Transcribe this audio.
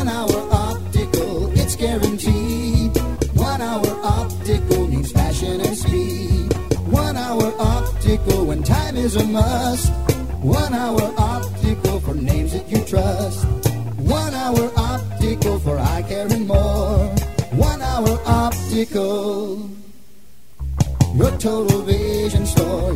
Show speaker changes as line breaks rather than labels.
1 hour optical, it's guaranteed. 1 hour optical means fashion and speed. 1 hour optical when time is a must. 1 hour optical for names that you trust. 1 hour optical for eye care and more. 1 hour optical, your total vision store.